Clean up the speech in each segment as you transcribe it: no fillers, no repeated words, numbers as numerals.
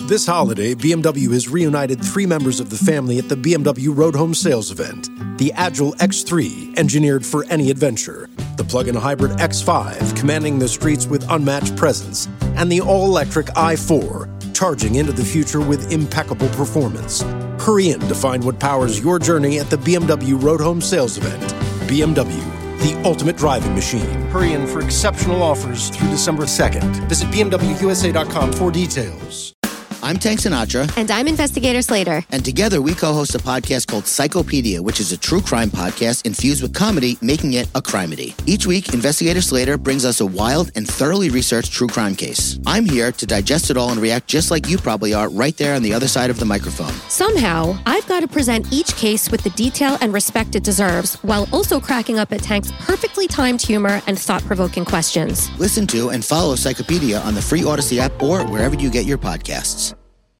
This holiday, BMW has reunited 3 members of the family at the BMW Road Home Sales event. The Agile X3, engineered for any adventure. The plug-in hybrid X5, commanding the streets with unmatched presence. And the all-electric i4, charging into the future with impeccable performance. Hurry in to find what powers your journey at the BMW Road Home Sales event. BMW, the ultimate driving machine. Hurry in for exceptional offers through December 2nd. Visit BMWUSA.com for details. I'm Tank Sinatra. And I'm Investigator Slater. And together we co-host a podcast called Psychopedia, which is a true crime podcast infused with comedy, making it a crimedy. Each week, Investigator Slater brings us a wild and thoroughly researched true crime case. I'm here to digest it all and react just like you probably are right there on the other side of the microphone. Somehow, I've got to present each case with the detail and respect it deserves, while also cracking up at Tank's perfectly timed humor and thought-provoking questions. Listen to and follow Psychopedia on the free Odyssey app or wherever you get your podcasts.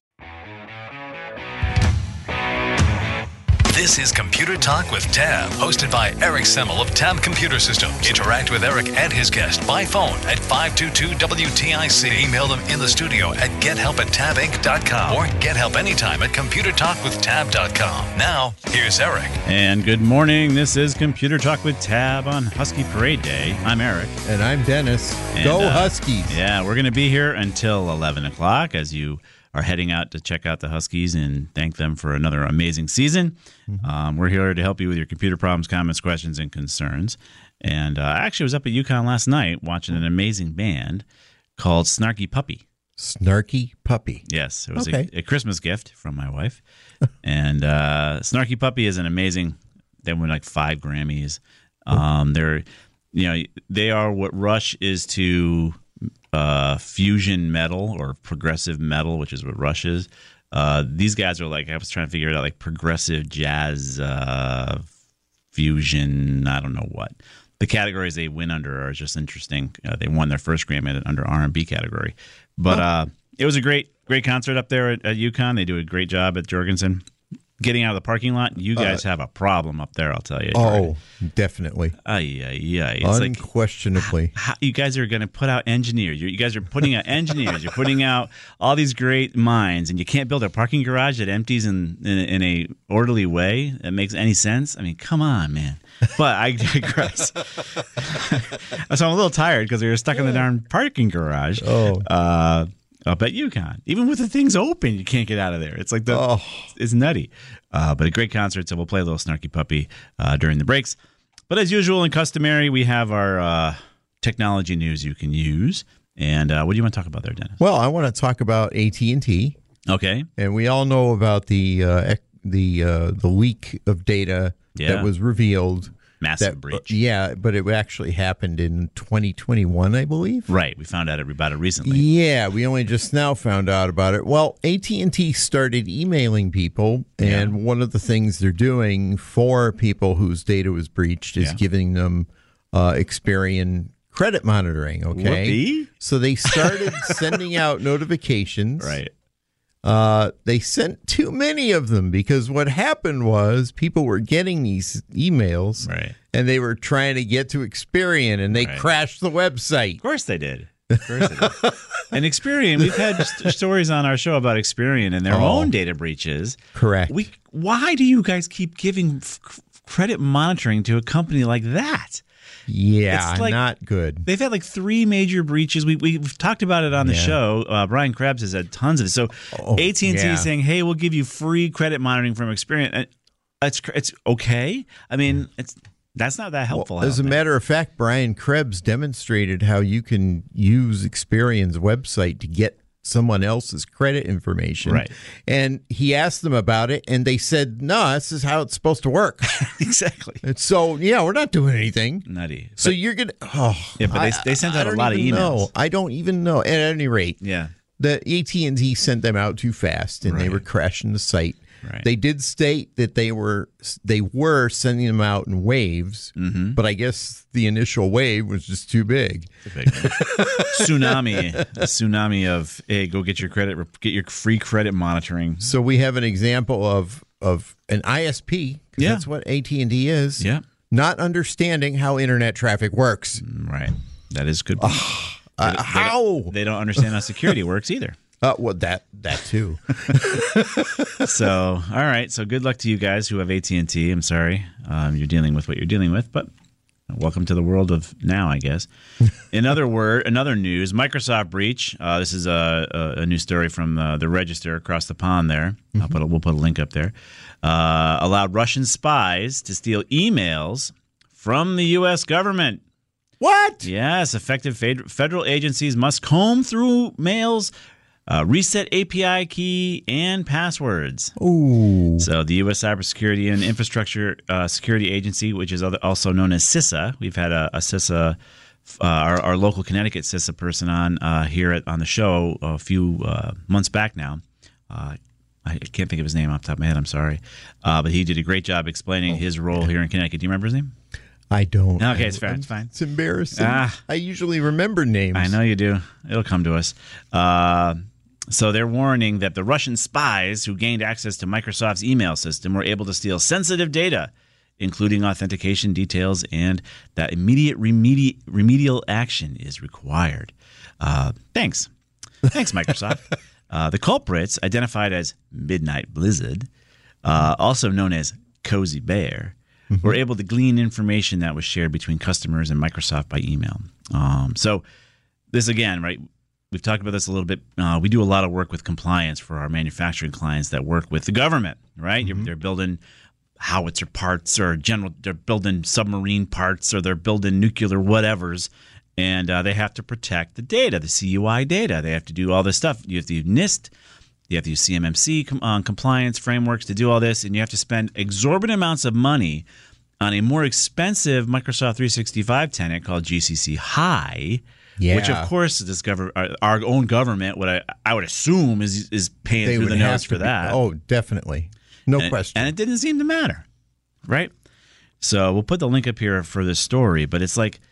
This is Computer Talk with Tab, hosted by Eric Semmel of Tab Computer Systems. Interact with Eric and his guest by phone at 522-WTIC. Email them in the studio at gethelp@tabinc.com or get help anytime at computertalkwithtab.com. Now, here's Eric. And good morning. This is Computer Talk with Tab on Husky Parade Day. I'm Eric. And I'm Dennis. And, Go Huskies. Yeah, we're going to be here until 11 o'clock as you are heading out to check out the Huskies and thank them for another amazing season. Mm-hmm. We're here to help you with your computer problems, comments, questions, and concerns. And I actually was up at UConn last night watching an amazing band called Snarky Puppy. Snarky Puppy. Yes, it was a Christmas gift from my wife. And Snarky Puppy is an amazing. They won like 5 Grammys. They are what Rush is to fusion metal or progressive metal, which is what Rush is. These guys are like, I was trying to figure it out, like progressive jazz fusion. I don't know what. The categories they win under are just interesting. They won their first Grammy under R&B category. But it was a great concert up there at UConn. They do a great job at Jorgensen. Getting out of the parking lot, you guys have a problem up there, I'll tell you. Oh, definitely. It's unquestionably. Like, you guys are going to put out engineers. You guys are putting out engineers. You're putting out all these great minds, and you can't build a parking garage that empties in a orderly way that makes any sense. I mean, come on, man. But I digress. So I'm a little tired because we were stuck in the darn parking garage. Up at UConn. Even with the things open, you can't get out of there. It's like it's nutty. But a great concert, so we'll play a little Snarky Puppy during the breaks. But as usual and customary, we have our technology news you can use. And what do you want to talk about there, Dennis? Well, I want to talk about AT&T. Okay. And we all know about the leak of data that was revealed. Massive breach. But it actually happened in 2021, I believe. Right. We found out about it recently. Yeah, we only just now found out about it. Well, AT&T started emailing people, and one of the things they're doing for people whose data was breached is giving them Experian credit monitoring, okay? Whoopee. So they started sending out notifications. Right. They sent too many of them because what happened was people were getting these emails and they were trying to get to Experian and they crashed the website. Of course they did. And Experian, we've had stories on our show about Experian and their own data breaches. Correct. Why do you guys keep giving credit monitoring to a company like that? Yeah, not good. They've had like 3 major breaches. We've talked about it on the show. Brian Krebs has had tons of it. So AT&T is saying, hey, we'll give you free credit monitoring from Experian. It's okay. I mean, that's not that helpful. Well, as a matter of fact, Brian Krebs demonstrated how you can use Experian's website to get someone else's credit information. Right. And he asked them about it, and they said, no, this is how it's supposed to work. Exactly. And so, we're not doing anything. Nutty. So you're going to... but they sent out a lot of emails. I don't even know. At any rate, the AT&T sent them out too fast, and they were crashing the site. Right. They did state that they were sending them out in waves, but I guess the initial wave was just too big. It's a big tsunami of, hey, go get your free credit monitoring. So we have an example of an ISP, because that's what AT&T is, not understanding how internet traffic works. Right. That is good. How? They don't understand how security works either. Well, that too. So, all right. So good luck to you guys who have AT&T. I'm sorry you're dealing with what you're dealing with, but welcome to the world of now, I guess. Another news, Microsoft breach. This is a new story from the Register across the pond there. We'll put a link up there. Allowed Russian spies to steal emails from the U.S. government. What? Yes, effective federal agencies must comb through mails, reset API key, and passwords. Ooh. So the U.S. Cybersecurity and Infrastructure Security Agency, which is also known as CISA, we've had a CISA, our local Connecticut CISA person on here on the show a few months back now. I can't think of his name off the top of my head. I'm sorry. But he did a great job explaining his role here in Connecticut. Do you remember his name? I don't. Okay, it's fine. It's fine. It's embarrassing. I usually remember names. I know you do. It'll come to us. So they're warning that the Russian spies who gained access to Microsoft's email system were able to steal sensitive data, including authentication details, and that immediate remedial action is required. Thanks, Microsoft. The culprits, identified as Midnight Blizzard, also known as Cozy Bear, were able to glean information that was shared between customers and Microsoft by email. So this again, right? We've talked about this a little bit. We do a lot of work with compliance for our manufacturing clients that work with the government, right? They're building howitzer parts or they're building submarine parts or they're building nuclear whatevers, and they have to protect the data, the CUI data. They have to do all this stuff. You have to use NIST. You have to use CMMC compliance frameworks to do all this, and you have to spend exorbitant amounts of money on a more expensive Microsoft 365 tenant called GCC High, which of course our own government, what I would assume is paying through the nose for that. Oh, definitely, no question. And it didn't seem to matter, right? So we'll put the link up here for this story, but it's like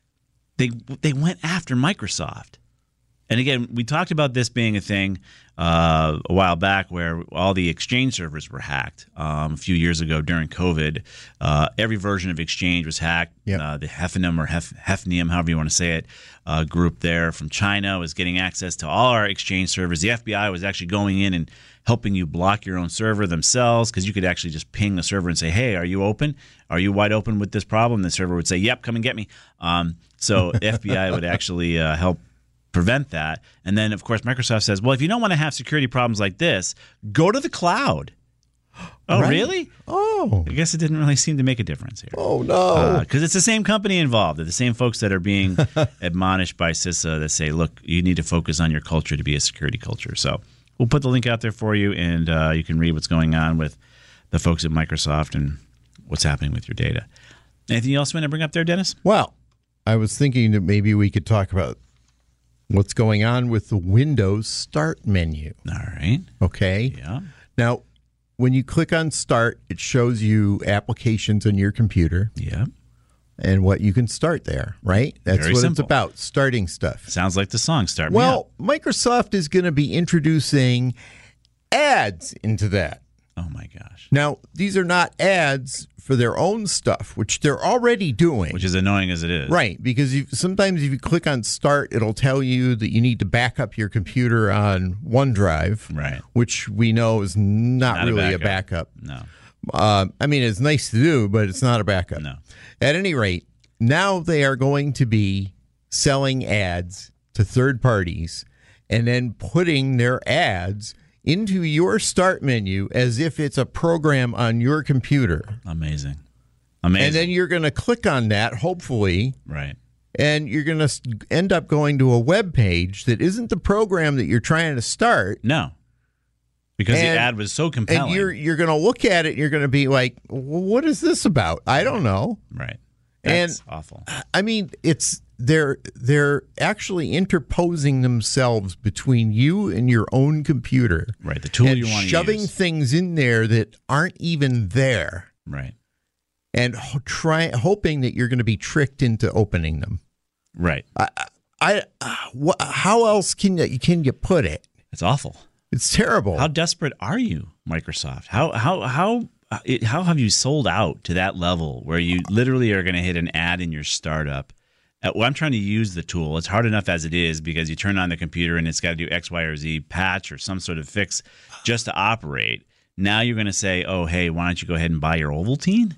they went after Microsoft. And again, we talked about this being a thing a while back where all the Exchange servers were hacked a few years ago during COVID. Every version of Exchange was hacked. Yep. The Hafnium or Hafnium, however you want to say it, group there from China was getting access to all our Exchange servers. The FBI was actually going in and helping you block your own server themselves because you could actually just ping the server and say, hey, are you open? Are you wide open with this problem? The server would say, yep, come and get me. So the FBI would actually help prevent that. And then, of course, Microsoft says, well, if you don't want to have security problems like this, go to the cloud. Oh, right. Really? Oh. I guess it didn't really seem to make a difference here. Oh, no. Because it's the same company involved. They're the same folks that are being admonished by CISA that say, look, you need to focus on your culture to be a security culture. So we'll put the link out there for you, and you can read what's going on with the folks at Microsoft and what's happening with your data. Anything else you want to bring up there, Dennis? Well, I was thinking that maybe we could talk about what's going on with the Windows Start menu. All right. Okay. Yeah. Now, when you click on Start, it shows you applications on your computer. Yeah. And what you can start there, right? That's Very what simple. it's about, starting stuff. Sounds like the song Start Me Well, Up. Microsoft is going to be introducing ads into that. Oh, my gosh. Now, these are not ads for their own stuff, which they're already doing. Which is annoying as it is. Right, because sometimes if you click on Start, it'll tell you that you need to back up your computer on OneDrive, Right. which we know is not really a backup. No. I mean, it's nice to do, but it's not a backup. No. At any rate, now they are going to be selling ads to third parties and then putting their ads into your Start menu as if it's a program on your computer. Amazing. And then you're going to click on that, hopefully. Right. And you're going to end up going to a web page that isn't the program that you're trying to start. No. Because the ad was so compelling. And you're going to look at it and you're going to be like, well, what is this about? I don't know. Right. That's awful. I mean, they're actually interposing themselves between you and your own computer. Right. The tool and you want to use. shoving things in there that aren't even there. Right. And hoping that you're going to be tricked into opening them. Right. How else can you put it? It's awful. It's terrible. How desperate are you, Microsoft? How have you sold out to that level where you literally are going to hit an ad in your startup Well, I'm trying to use the tool. It's hard enough as it is because you turn on the computer and it's got to do X, Y, or Z patch or some sort of fix just to operate. Now you're going to say, oh, hey, why don't you go ahead and buy your Ovaltine?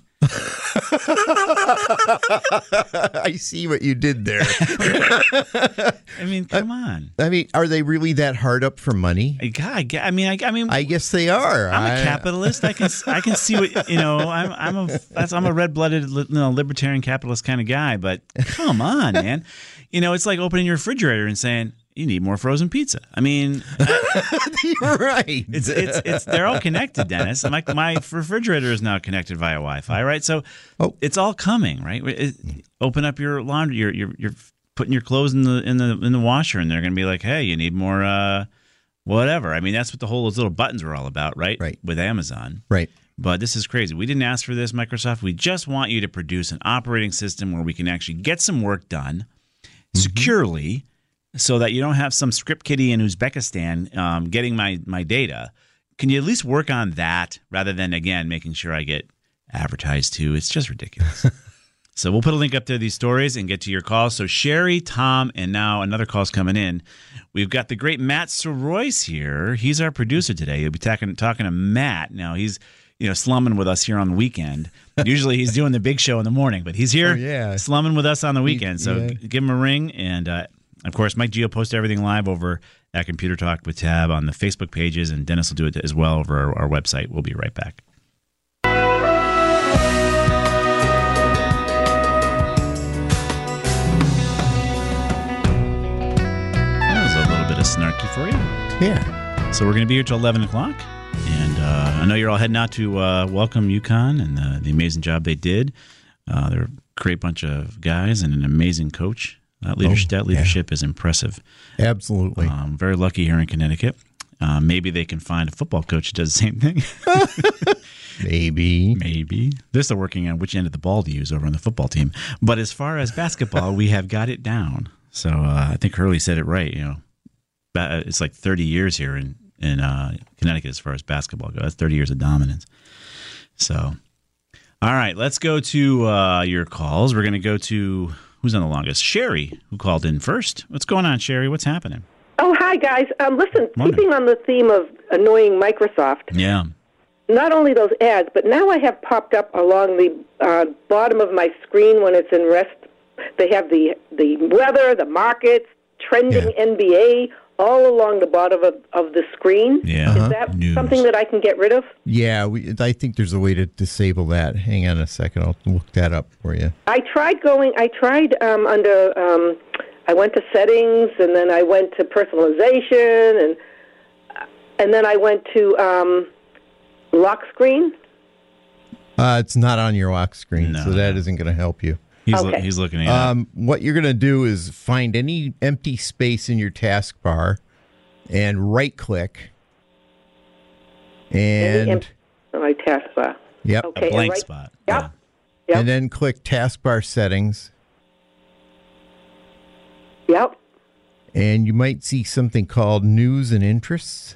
I see what you did there. I mean, come on. I mean, are they really that hard up for money? I guess they are. I'm a capitalist. I can see what I'm a red-blooded libertarian capitalist kind of guy. But come on, man. It's like opening your refrigerator and saying, you need more frozen pizza. I mean, you're right. It's they're all connected, Dennis. My refrigerator is now connected via Wi-Fi, right? So it's all coming, right? Open up your laundry. You're putting your clothes in the washer, and they're going to be like, hey, you need more whatever. I mean, that's what those little buttons are all about, right? Right. With Amazon, right. But this is crazy. We didn't ask for this, Microsoft. We just want you to produce an operating system where we can actually get some work done securely. So that you don't have some script kiddie in Uzbekistan getting my data. Can you at least work on that rather than, again, making sure I get advertised to? It's just ridiculous. So we'll put a link up to these stories and get to your calls. So Sherry, Tom, and now another call's coming in. We've got the great Matt Soroyce here. He's our producer today. You'll be talking to Matt. Now, he's slumming with us here on the weekend. Usually he's doing the big show in the morning, but he's here slumming with us on the weekend. So give him a ring. And of course, Mike G will post everything live over at Computer Talk with Tab on the Facebook pages, and Dennis will do it as well over our website. We'll be right back. That was a little bit of snarky for you. Yeah. So we're going to be here till 11 o'clock. And I know you're all heading out to welcome UConn and the amazing job they did. They're a great bunch of guys and an amazing coach. That leadership is impressive. Absolutely. Very lucky here in Connecticut. Maybe they can find a football coach that does the same thing. Maybe. They're still working on which end of the ball to use over on the football team. But as far as basketball, we have got it down. So I think Hurley said it right. It's like 30 years here in Connecticut as far as basketball goes. That's 30 years of dominance. So, all right, let's go to your calls. We're going to go to... Who's on the longest? Sherry, who called in first. What's going on, Sherry? What's happening? Oh, hi, guys. Listen, Morning. Keeping on the theme of annoying Microsoft, Yeah. not only those ads, but now I have popped up along the bottom of my screen when it's in rest. They have the weather, the markets, trending NBA, all along the bottom of the screen. Yeah. Is that News. something that I can get rid of? Yeah, I think there's a way to disable that. Hang on a second. I'll look that up for you. I tried under, I went to settings, and then I went to personalization, and then I went to lock screen. It's not on your lock screen, No. so that isn't going to help you. He's looking at it. What you're going to do is find any empty space in your taskbar and right-click. And My taskbar. Yep. Okay, A blank right- spot. Yep. And then click taskbar settings. Yep. And you might see something called news and interests.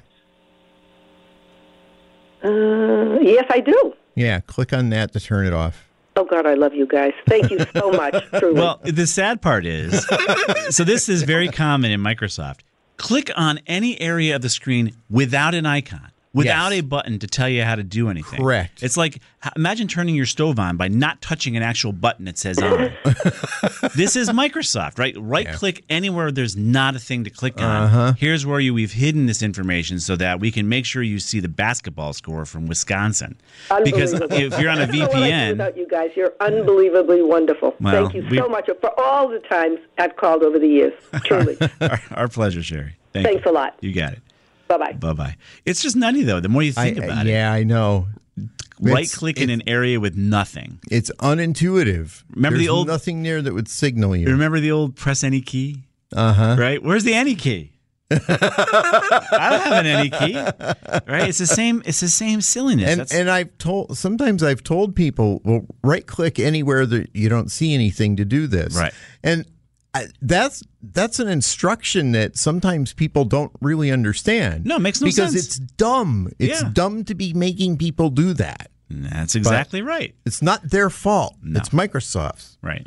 Yes, I do. Yeah, click on that to turn it off. Oh, God, I love you guys. Thank you so much, truly. Well, the sad part is, so this is very common in Microsoft. Click on any area of the screen without an icon, without a button to tell you how to do anything. Correct. It's like, imagine turning your stove on by not touching an actual button that says on. This is Microsoft, right? Right-click anywhere there's not a thing to click on. Here's where we've hidden this information so that we can make sure you see the basketball score from Wisconsin. Because if you're on a I don't know what I'd do VPN... without you guys. You're unbelievably wonderful. Well, Thank you so much for all the times I've called over the years. Truly. Our pleasure, Sherry. Thanks a lot. You got it. Bye-bye. Bye-bye. It's just nutty, though, the more you think about it. Yeah, I know. Right-click in an area with nothing. It's unintuitive. Remember There's the old- nothing there that would signal you. Remember the old press any key? Right? Where's the any key? I don't have an any key. Right? It's the same silliness. And sometimes I've told people, well, right click anywhere that you don't see anything to do this. Right. And that's an instruction that sometimes people don't really understand. No, it makes no sense. Because it's dumb. It's dumb to be making people do that. That's exactly right. It's not their fault. No. It's Microsoft's. Right.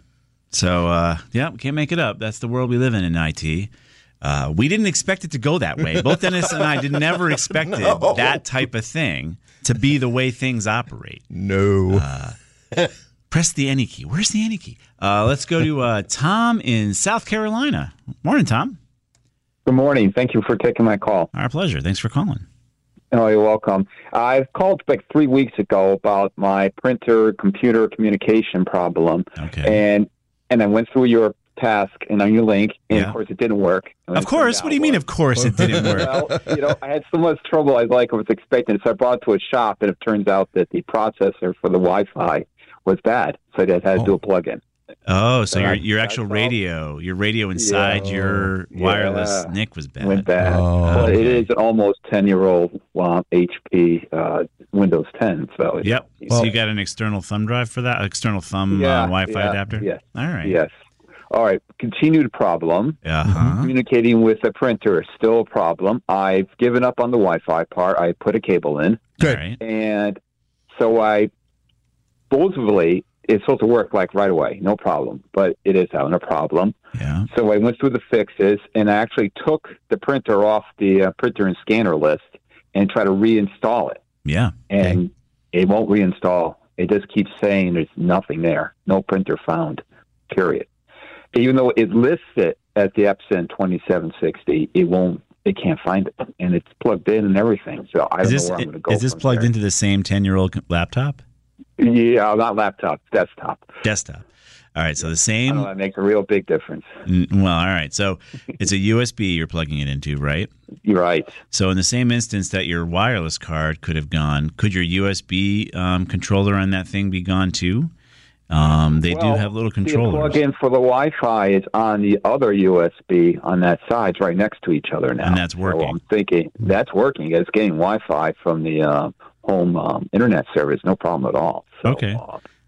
So, yeah, we can't make it up. That's the world we live in IT. We didn't expect it to go that way. Both Dennis and I never expected that type of thing to be the way things operate. No. Press the any key. Where's the any key? Let's go to Tom in South Carolina. Morning, Tom. Good morning. Thank you for taking my call. Our pleasure. Thanks for calling. Oh, you're welcome. I've called like 3 weeks ago about my printer computer communication problem. Okay. And I went through your task and on your link, and of course it didn't work. Of course? What do you mean, of course it didn't work? Well, I had so much trouble I was expecting. So I brought it to a shop, and it turns out that the processor for the Wi-Fi was bad. So I had to do a plug-in. Oh, so your actual radio, inside your wireless NIC was bad. Went bad. But it is an almost 10-year-old HP Windows 10. So so you got an external thumb drive for that? External thumb Wi-Fi adapter? Yes. All right. Yes. All right. Continued problem. Communicating with the printer is still a problem. I've given up on the Wi-Fi part. I put a cable in. Good. Right. And so I supposedly it's supposed to work like right away, no problem, but it is having a problem. Yeah. So I went through the fixes, and I actually took the printer off the printer and scanner list and tried to reinstall it. Yeah. And it won't reinstall. It just keeps saying there's nothing there, no printer found, period. Even though it lists it at the Epson 2760, it can't find it, and it's plugged in and everything. So I don't know where I'm going to go. Is this plugged into the same 10-year-old laptop? Yeah, not laptop, desktop. Desktop. All right, so the same. I know, that makes a real big difference. Well, all right. So it's a USB you're plugging it into, right? You're right. So in the same instance that your wireless card could have gone, could your USB controller on that thing be gone too? They do have little controllers. The plug-in for the Wi-Fi is on the other USB on that side. It's right next to each other now. And that's working. So I'm thinking that's working. It's getting Wi-Fi from the home internet service. No problem at all. So, okay.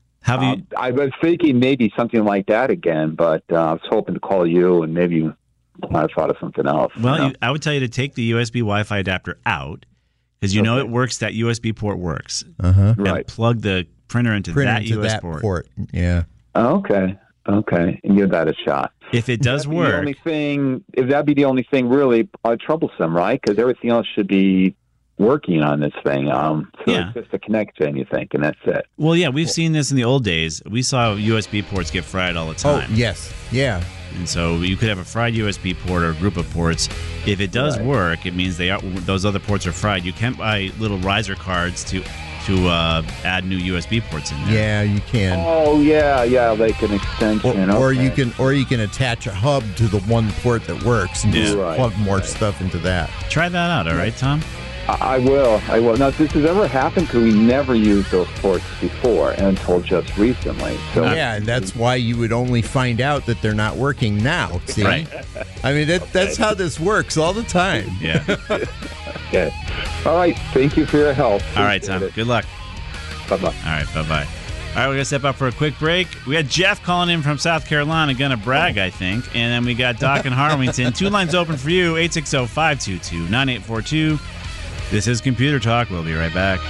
I was thinking maybe something like that again, but I was hoping to call you and maybe you might have thought of something else. Well, I would tell you to take the USB Wi-Fi adapter out because you know it works. That USB port works. Right. And plug the printer into that USB port. Yeah. Okay. And give that a shot. If it does work. If that'd be the only thing really troublesome, right? Because everything else should be working on this thing. It's just a connection, you think, and that's it. Well, yeah, we've seen this in the old days. We saw USB ports get fried all the time. Oh, yes. Yeah. And so you could have a fried USB port or a group of ports. If it does work, it means those other ports are fried. You can't buy little riser cards to add new USB ports in there. Yeah, you can. Oh, yeah, like an extension. Or you can attach a hub to the one port that works and just plug more stuff into that. Try that out, all right, Tom? I will. Now, if this has ever happened, because we never used those ports before until just recently. So and that's why you would only find out that they're not working now. See? Right. I mean, that's how this works all the time. Yeah. Okay. All right. Thank you for your help. All right, Tom. Good luck. Bye-bye. All right. Bye-bye. All right, we're going to step up for a quick break. We got Jeff calling in from South Carolina, going to brag, I think. And then we got Doc in Harwington. 2 lines open for you, 860-522-9842. This is Computer Talk. We'll be right back.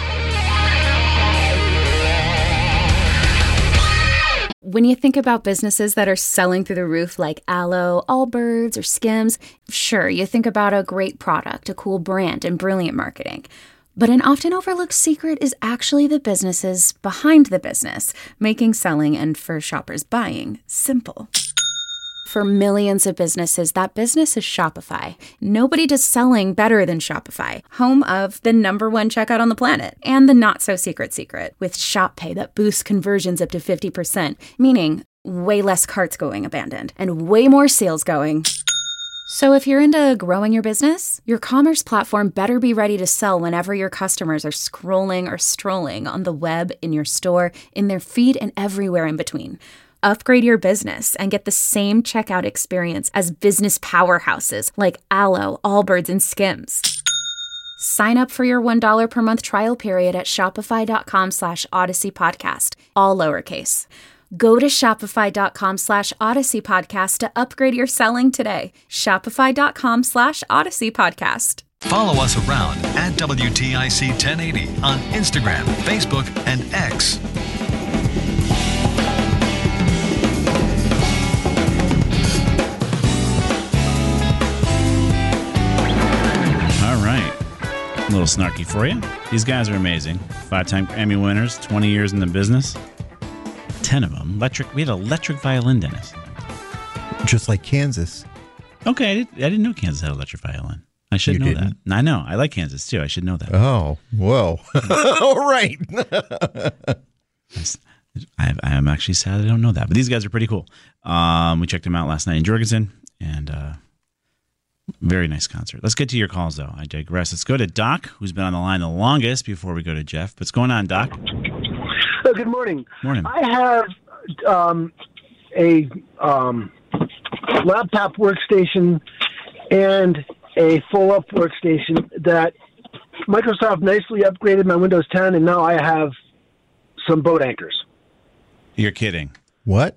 When you think about businesses that are selling through the roof like Aloe, Allbirds, or Skims, sure, you think about a great product, a cool brand, and brilliant marketing. But an often overlooked secret is actually the businesses behind the business, making selling and for shoppers buying simple. For millions of businesses, that business is Shopify. Nobody does selling better than Shopify, home of the #1 checkout on the planet and the not-so-secret secret with Shop Pay that boosts conversions up to 50%, meaning way less carts going abandoned and way more sales going. So if you're into growing your business, your commerce platform better be ready to sell whenever your customers are scrolling or strolling on the web, in your store, in their feed, and everywhere in between. Upgrade your business and get the same checkout experience as business powerhouses like Aloe, Allbirds, and Skims. Sign up for your $1 per month trial period at shopify.com/Odyssey Podcast, all lowercase. Go to shopify.com/Odyssey Podcast to upgrade your selling today. Shopify.com/Odyssey Podcast. Follow us around at WTIC 1080 on Instagram, Facebook, and X. A little snarky for you. These guys are amazing. 5-time Grammy winners, 20 years in the business. 10 of them. We had electric violin, Dennis. Just like Kansas. Okay, I didn't know Kansas had electric violin. I should know that. I know. I like Kansas, too. I should know that. Oh, whoa. All right. I am actually sad I don't know that. But these guys are pretty cool. We checked them out last night in Jorgensen, and very nice concert. Let's get to your calls, though. I digress. Let's go to Doc, who's been on the line the longest before we go to Jeff. What's going on, Doc? Good morning. Morning. I have a laptop workstation and a full-up workstation that Microsoft nicely upgraded my Windows 10, and now I have some boat anchors. You're kidding. What?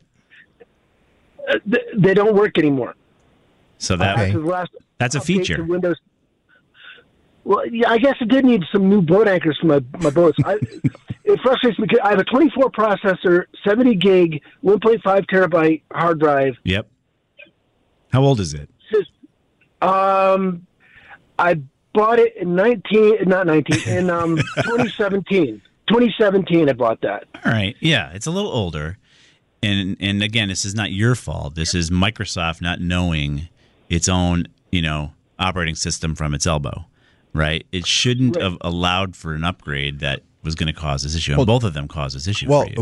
They don't work anymore. So that's a feature. Windows. Well, yeah, I guess it did need some new boat anchors for my boats. It frustrates me because I have a 24 processor, 70 gig, 1.5 terabyte hard drive. Yep. How old is it? I bought it in 2017. 2017, I bought that. All right. Yeah, it's a little older. And again, this is not your fault. This is Microsoft not knowing its own, operating system from its elbow, right? It shouldn't have allowed for an upgrade that was going to cause this issue. And both of them caused this issue for you.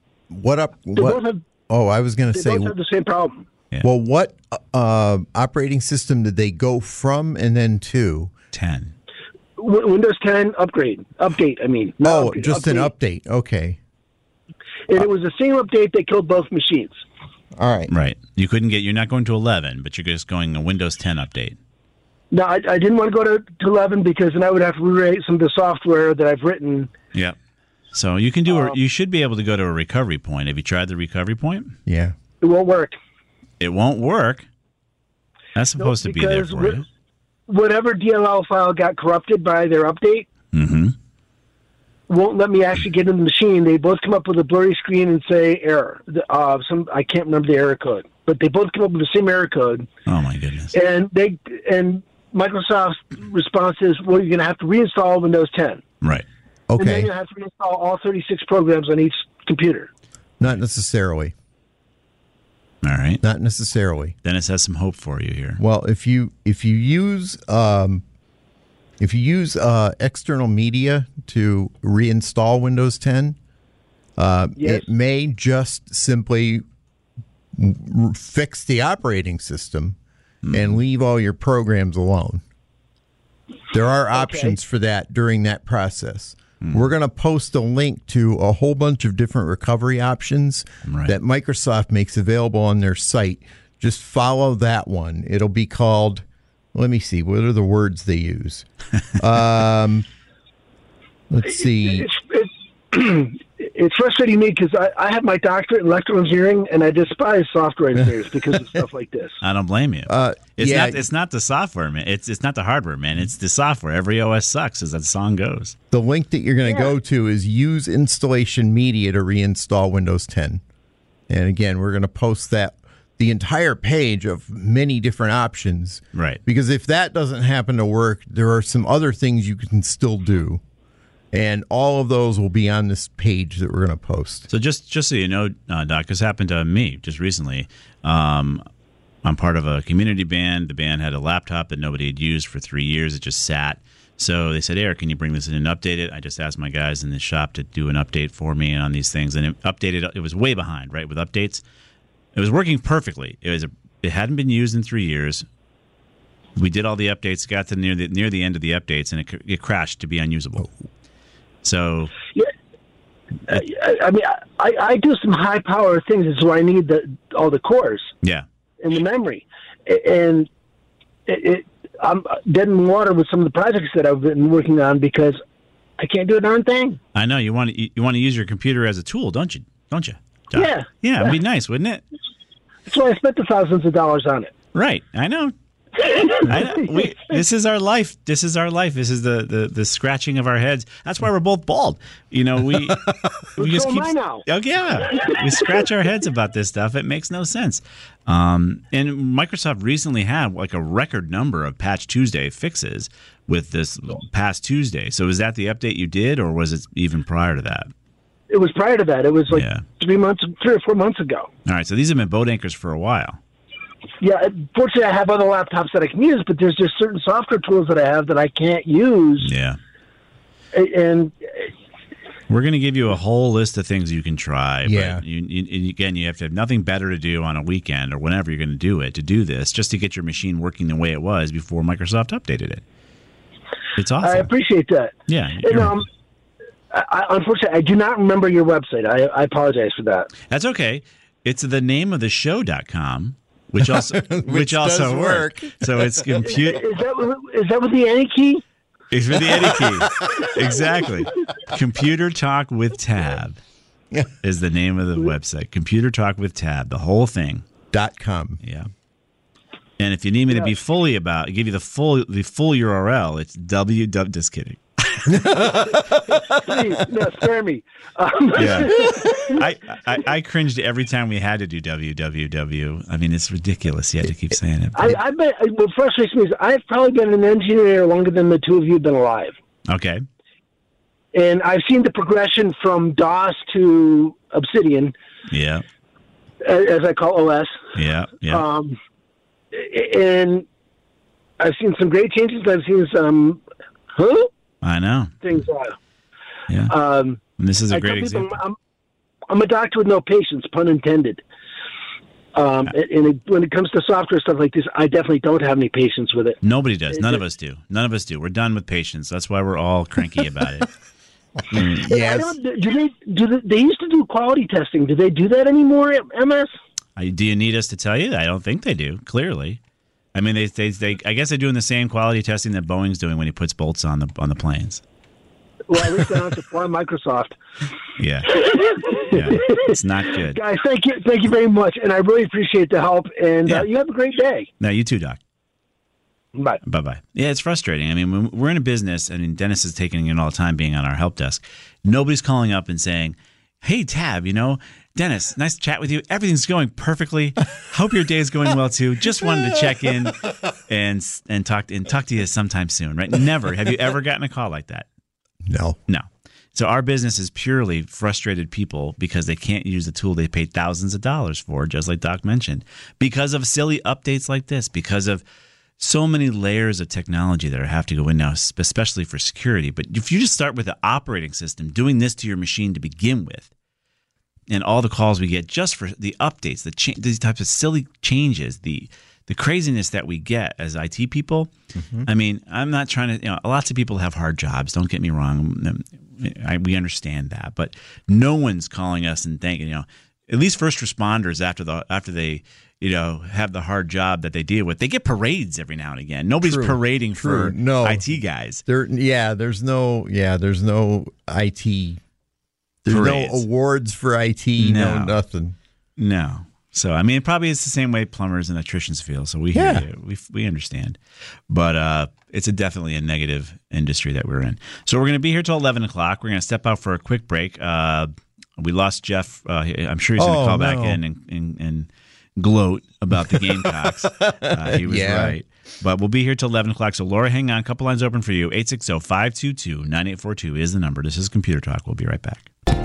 I was going to say. They both have the same problem. Yeah. Well, what operating system did they go from and then to? 10. Windows 10 update. An update. Okay. And it was the same update that killed both machines. All right. Right. You're not going to 11, but you're just going a Windows 10 update. No, I didn't want to go to 11 because then I would have to rewrite some of the software that I've written. Yeah. So you can you should be able to go to a recovery point. Have you tried the recovery point? Yeah. It won't work. It won't work? That's supposed to be there for you. Whatever DLL file got corrupted by their update won't let me actually get in the machine. They both come up with a blurry screen and say error. I can't remember the error code, but they both come up with the same error code. Oh my goodness! And Microsoft's response is, "Well, you're going to have to reinstall Windows 10." Right. Okay. And then you have to reinstall all 36 programs on each computer. Not necessarily. All right. Not necessarily. Dennis has some hope for you here. Well, if you use external media to reinstall Windows 10, it may just simply fix the operating system and leave all your programs alone. There are options for that during that process. We're going to post a link to a whole bunch of different recovery options that Microsoft makes available on their site. Just follow that one. It'll be called, let me see, what are the words they use? Let's see. It's frustrating me because I have my doctorate in electrical engineering, and I despise software engineers because of stuff like this. I don't blame you. It's not the software, man. It's not the hardware, man. It's the software. Every OS sucks, as that song goes. The link that you're going to go to is use installation media to reinstall Windows 10. And again, we're going to post the entire page of many different options. Right. Because if that doesn't happen to work, there are some other things you can still do. And all of those will be on this page that we're going to post. So just so you know, Doc, this happened to me just recently. I'm part of a community band. The band had a laptop that nobody had used for 3 years. It just sat. So they said, Eric, can you bring this in and update it? I just asked my guys in the shop to do an update for me on these things. And it updated. It was way behind, right, with updates. It was working perfectly. It hadn't been used in 3 years. We did all the updates, got to near the end of the updates, and it crashed to be unusable. So, I mean, I do some high power things. It's where I need all the cores. Yeah. And the memory, and I'm dead in the water with some of the projects that I've been working on because I can't do a darn thing. I know you want to use your computer as a tool, don't you? Yeah. Yeah, it'd be nice, wouldn't it? That's why I spent the thousands of dollars on it. Right. I know. This is our life. This is our life. This is the scratching of our heads. That's why we're both bald. We just keep. Now. Oh yeah, we scratch our heads about this stuff. It makes no sense. And Microsoft recently had like a record number of Patch Tuesday fixes with this past Tuesday. So was that the update you did, or was it even prior to that? It was prior to that. It was like 3 or 4 months ago. All right, so these have been boat anchors for a while. Yeah, fortunately, I have other laptops that I can use, but there's just certain software tools that I have that I can't use. Yeah. And we're going to give you a whole list of things you can try. Yeah. But you have to have nothing better to do on a weekend or whenever you're going to do it, to do this, just to get your machine working the way it was before Microsoft updated it. It's awesome. I appreciate that. Yeah. And, unfortunately, I do not remember your website. I apologize for that. That's okay. It's the name of the show.com. Which also which also work. So it's compute. Is that with the any key? It's with the any key. Exactly. Computer Talk with Tab is the name of the website. Computer Talk with Tab, the whole thing. .com. Yeah. And if you need me to be fully give you the full URL, it's www. Just kidding. Please, no, spare me. Yeah, I cringed every time we had to do www. I mean, it's ridiculous. You had to keep saying it. I bet what frustrates me is I've probably been an engineer longer than the two of you have been alive. Okay. And I've seen the progression from DOS to Obsidian. Yeah. As I call OS. Yeah. Yeah. And I've seen some great changes. I've seen some. I know. Things. Yeah. And this is a great example. I'm a doctor with no patience, pun intended. And when it comes to software stuff like this, I definitely don't have any patience with it. Nobody does. None of us do. None of us do. We're done with patience. That's why we're all cranky about it. Yes. They used to do quality testing. Do they do that anymore at MS? Do you need us to tell you? I don't think they do. Clearly. I mean, they I guess they're doing the same quality testing that Boeing's doing when he puts bolts on the planes. Well, at least I don't supply Microsoft. Yeah, it's not good. Guys, thank you very much, and I really appreciate the help. And you have a great day. No, you too, Doc. Bye. Bye. Yeah, it's frustrating. I mean, we're in a business, and Dennis is taking it all the time being on our help desk. Nobody's calling up and saying, "Hey, Tab, Dennis, nice to chat with you. Everything's going perfectly. Hope your day is going well too. Just wanted to check in and talk to you sometime soon." Right? Never. Have you ever gotten a call like that? No. So our business is purely frustrated people because they can't use the tool they paid thousands of dollars for, just like Doc mentioned, because of silly updates like this, because of so many layers of technology that have to go in now, especially for security. But if you just start with the operating system doing this to your machine to begin with, and all the calls we get just for the updates, these types of silly changes, the craziness that we get as IT people. Mm-hmm. I mean, I'm not trying to. Lots of people have hard jobs. Don't get me wrong. We understand that, but no one's calling us and thanking. At least first responders after they have the hard job that they deal with, they get parades every now and again. Nobody's parading for IT guys. There's no IT. There's parades. No awards for IT. No nothing. No. So, I mean, it probably is the same way plumbers and electricians feel. So we hear you. We understand. But it's definitely a negative industry that we're in. So we're going to be here till 11 o'clock. We're going to step out for a quick break. We lost Jeff. I'm sure he's going to call back in and gloat about the Gamecocks. He was right. But we'll be here till 11 o'clock. So, Laura, hang on. A couple lines open for you. 860-522-9842 is the number. This is Computer Talk. We'll be right back.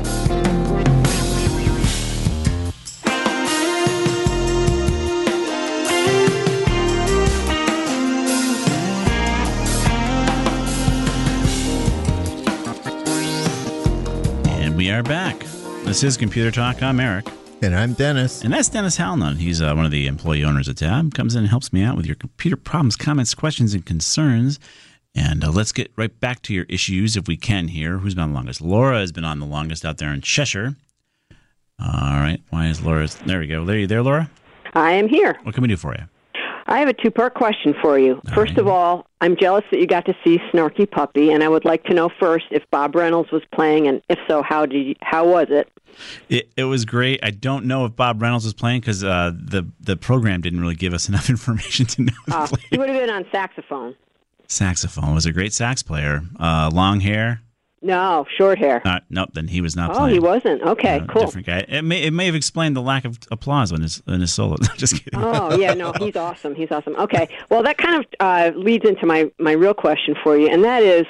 We are back. This is Computer Talk. I'm Eric. And I'm Dennis. And that's Dennis Halnon. He's one of the employee owners at Tab. Comes in and helps me out with your computer problems, comments, questions, and concerns. And let's get right back to your issues if we can here. Who's been on the longest? Laura has been on the longest out there in Cheshire. All right. Why is Laura? There we go. Are you there, Laura? I am here. What can we do for you? I have a two-part question for you. First of all, I'm jealous that you got to see Snarky Puppy, and I would like to know first if Bob Reynolds was playing, and if so, how was it? It was great. I don't know if Bob Reynolds was playing because the program didn't really give us enough information to know. He would have been on saxophone. Saxophone. Was a great sax player. Long hair. No, short hair. Nope, then he was not Oh, playing. he wasn't. Okay, cool. Different guy. It may have explained the lack of applause in his solo. Just kidding. Oh, yeah, no, he's awesome. He's awesome. Okay, well, that kind of leads into my real question for you, and that is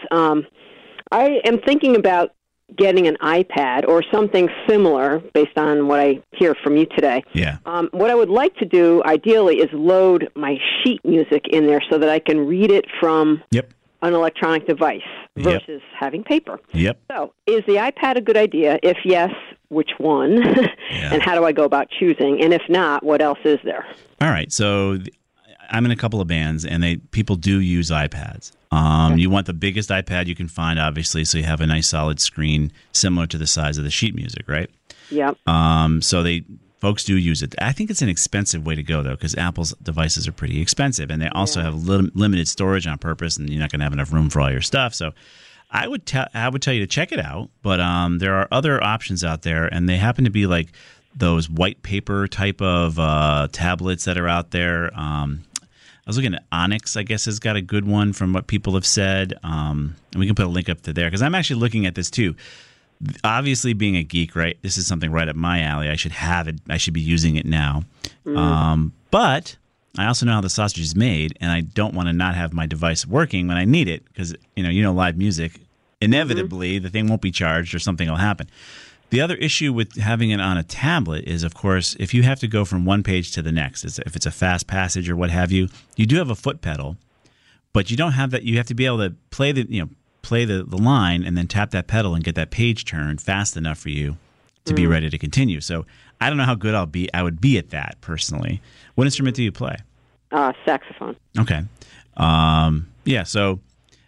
I am thinking about getting an iPad or something similar based on what I hear from you today. Yeah. What I would like to do, ideally, is load my sheet music in there so that I can read it from an electronic device versus having paper. Yep. So, is the iPad a good idea? If yes, which one? And how do I go about choosing? And if not, what else is there? All right. So, I'm in a couple of bands, and people do use iPads. You want the biggest iPad you can find, obviously, so you have a nice solid screen similar to the size of the sheet music, right? Yep. So folks do use it. I think it's an expensive way to go, though, because Apple's devices are pretty expensive, and they also have limited storage on purpose, and you're not going to have enough room for all your stuff. So I would tell you to check it out, but there are other options out there, and they happen to be like those white paper type of tablets that are out there. I was looking at Onyx, I guess, has got a good one from what people have said. And we can put a link up to there, because I'm actually looking at this too. Obviously, being a geek, right? This is something right up my alley. I should have it. I should be using it now. But I also know how the sausage is made, and I don't want to not have my device working when I need it, because live music. Inevitably, the thing won't be charged, or something will happen. The other issue with having it on a tablet is, of course, if you have to go from one page to the next, if it's a fast passage or what have you, you do have a foot pedal, but you don't have that. You have to be able to play the line and then tap that pedal and get that page turned fast enough for you to be ready to continue. So I don't know how good I would be at that personally. What instrument do you play? Saxophone. Okay. So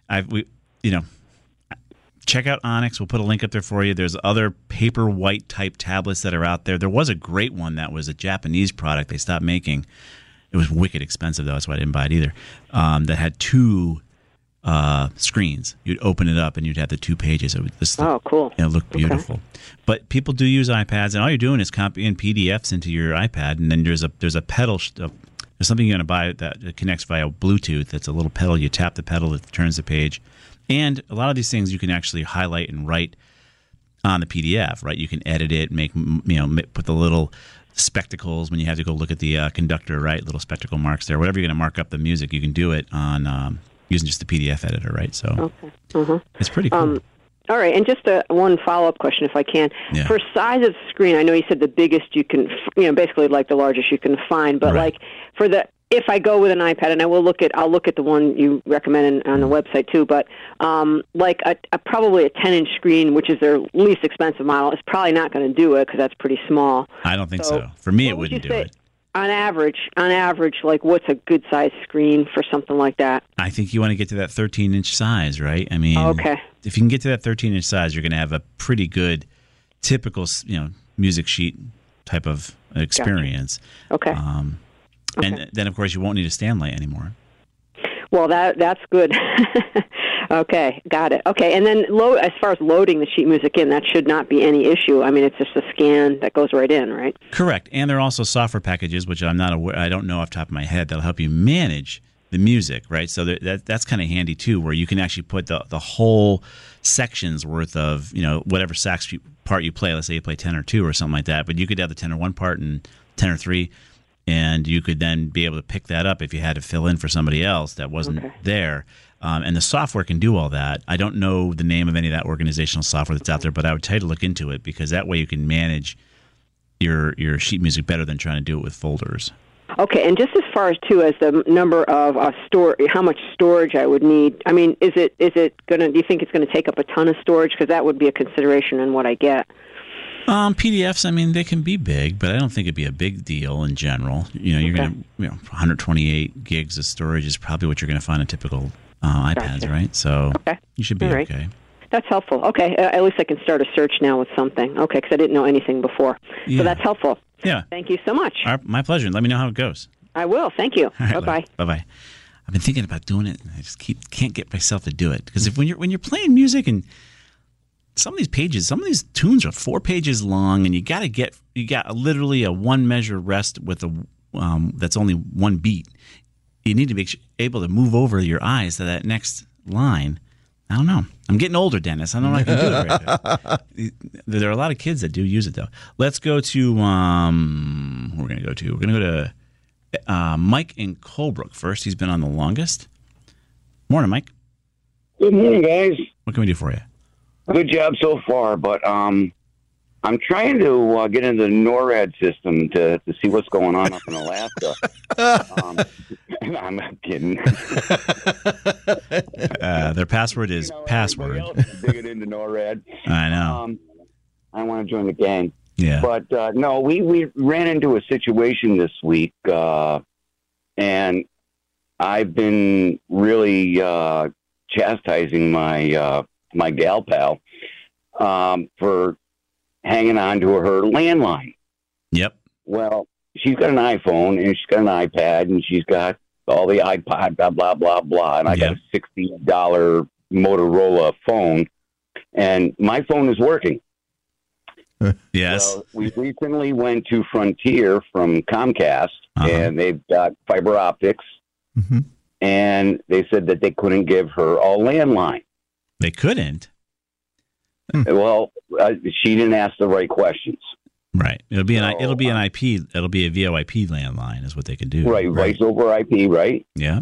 check out Onyx. We'll put a link up there for you. There's other paper white type tablets that are out there. There was a great one that was a Japanese product they stopped making. It was wicked expensive, though. That's why I didn't buy it either. That had two screens. You'd open it up and you'd have the two pages. Cool. It looked beautiful. Okay. But people do use iPads, and all you're doing is copying PDFs into your iPad, and then there's a pedal. There's something you're going to buy that connects via Bluetooth. That's a little pedal. You tap the pedal, it turns the page. And a lot of these things you can actually highlight and write on the PDF, right? You can edit it, put the little spectacles when you have to go look at the conductor, right? Little spectacle marks there. Whatever you're going to mark up the music, you can do it on using just the PDF editor, right? So it's pretty cool. All right, and just one follow-up question, if I can. Yeah. For size of screen, I know you said the biggest you can, basically like the largest you can find, but like for if I go with an iPad, and I'll look at the one you recommend on the website too, but like probably a 10-inch screen, which is their least expensive model, is probably not going to do it because that's pretty small. I don't think so. For me, it wouldn't do it. On average, like what's a good size screen for something like that? I think you want to get to that 13-inch size, right? I mean, if you can get to that 13-inch size, you're going to have a pretty good, typical, music sheet type of experience. Gotcha. Okay. And then, of course, you won't need a stand light anymore. Well, that's good. Okay, got it. Okay, and then as far as loading the sheet music in, that should not be any issue. I mean, it's just a scan that goes right in, right? Correct. And there are also software packages, which I'm not aware, I don't know off the top of my head, that'll help you manage the music, right? So that's kind of handy too, where you can actually put the whole section's worth of, whatever sax part you play. Let's say you play tenor 2 or something like that, but you could have the tenor 1 part and tenor 3. And you could then be able to pick that up if you had to fill in for somebody else that wasn't there. And the software can do all that. I don't know the name of any of that organizational software that's out there, but I would tell you to look into it, because that way you can manage your sheet music better than trying to do it with folders. Okay, and just as far as too as the number of how much storage I would need. I mean, is it gonna? Do you think it's going to take up a ton of storage? Because that would be a consideration in what I get. PDFs, I mean, they can be big, but I don't think it'd be a big deal in general. You're going to, 128 gigs of storage is probably what you're going to find on typical iPads, right? So you should be okay. That's helpful. Okay, at least I can start a search now with something. Okay, because I didn't know anything before. Yeah. So that's helpful. Yeah. Thank you so much. My pleasure. Let me know how it goes. I will. Thank you. Right, Bye-bye. Bye-bye. I've been thinking about doing it, and I just can't get myself to do it. Because when you're playing music, and some of these tunes are 4 pages long, and you got literally a one measure rest with that's only one beat. You need to be able to move over your eyes to that next line. I don't know. I'm getting older, Dennis. I don't know if I can do it right now. There are a lot of kids that do use it, though. Let's go to who we're going to go to. We're going to go to Mike in Colebrook first. He's been on the longest. Morning, Mike. Good morning, guys. What can we do for you? Good job so far, but I'm trying to get into the NORAD system to see what's going on up in Alaska. I'm not kidding. Their password is password. Digging into NORAD. I know. I want to join the gang. Yeah. But no, we ran into a situation this week, and I've been really chastising my gal pal for hanging on to her landline. Yep. Well, she's got an iPhone and she's got an iPad and she's got all the iPod, blah, blah, blah, blah. And I got a $60 Motorola phone, and my phone is working. Yes. Well, we recently went to Frontier from Comcast, and they've got fiber optics, and they said that they couldn't give her a landline. They couldn't? Well, she didn't ask the right questions. Right. It'll be an IP. It'll be a VoIP landline is what they can do. Right. Voice over IP. Right. Yeah.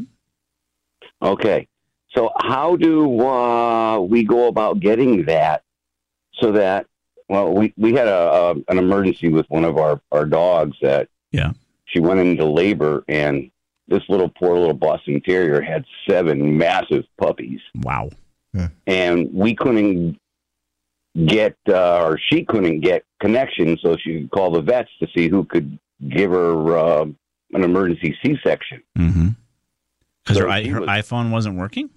Okay. So how do we go about getting that so that, well, we had an emergency with one of our dogs that she went into labor, and this poor little Boston Terrier had 7 massive puppies. Wow. Yeah. And we couldn't get, or she couldn't get connection, so she could call the vets to see who could give her an emergency C-section. Mm-hmm. Because her iPhone wasn't working?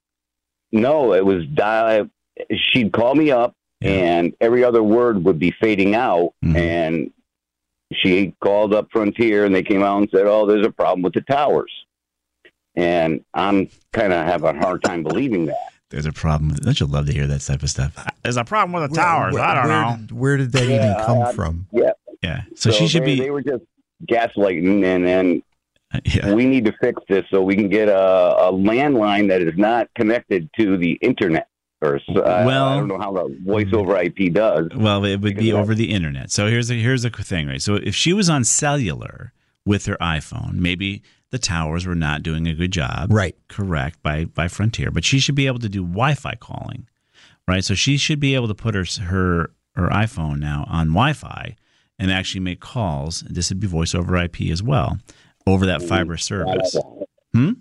No, it was she'd call me up, and every other word would be fading out, and she called up Frontier, and they came out and said, oh, there's a problem with the towers. And I'm kind of having a hard time believing that. There's a problem. Don't you love to hear that type of stuff? There's a problem with the towers. I don't know. Where did that even come from? Yeah. Yeah. So she should be. They were just gaslighting, and we need to fix this so we can get a landline that is not connected to the internet. I don't know how the voice over IP does. Well, it would be over the internet. So here's the thing, right? So if she was on cellular with her iPhone, maybe the towers were not doing a good job. Right. Correct, by Frontier. But she should be able to do Wi-Fi calling, right? So she should be able to put her iPhone now on Wi-Fi and actually make calls. This would be voice over IP as well, over that fiber service. On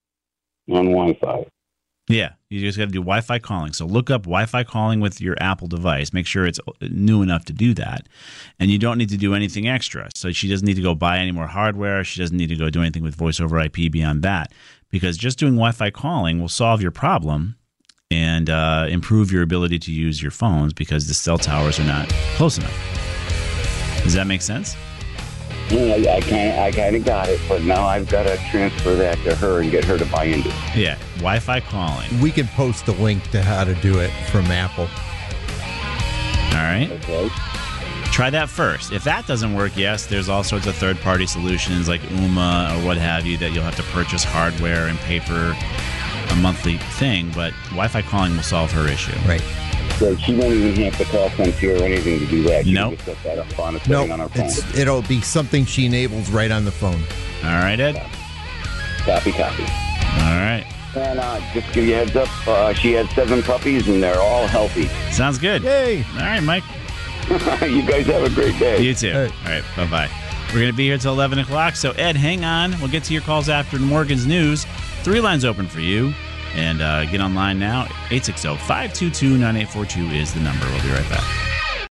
Wi-Fi. Yeah, you just got to do Wi-Fi calling. So look up Wi-Fi calling with your Apple device. Make sure it's new enough to do that. And you don't need to do anything extra. So she doesn't need to go buy any more hardware. She doesn't need to go do anything with voice over IP beyond that. Because just doing Wi-Fi calling will solve your problem and improve your ability to use your phones because the cell towers are not close enough. Does that make sense? Yeah, I kind of got it, but now I've got to transfer that to her and get her to buy into it. Yeah, Wi-Fi calling. We can post a link to how to do it from Apple. All right. Okay. Try that first. If that doesn't work, yes, there's all sorts of third-party solutions like Ooma or what have you that you'll have to purchase hardware and pay for a monthly thing, but Wi-Fi calling will solve her issue. Right. So she won't even have to call Frontier or anything to do that. She Nope. can just set that up on a setting on her phone. It'll be something she enables right on the phone. All right, Ed? Copy. All right. And just to give you a heads up, she had 7 puppies, and they're all healthy. Sounds good. Yay! All right, Mike. You guys have a great day. You too. All right, bye-bye. We're going to be here till 11 o'clock, so Ed, hang on. We'll get to your calls after Morgan's News. 3 lines open for you. And get online now. 860-522-9842 is the number. We'll be right back.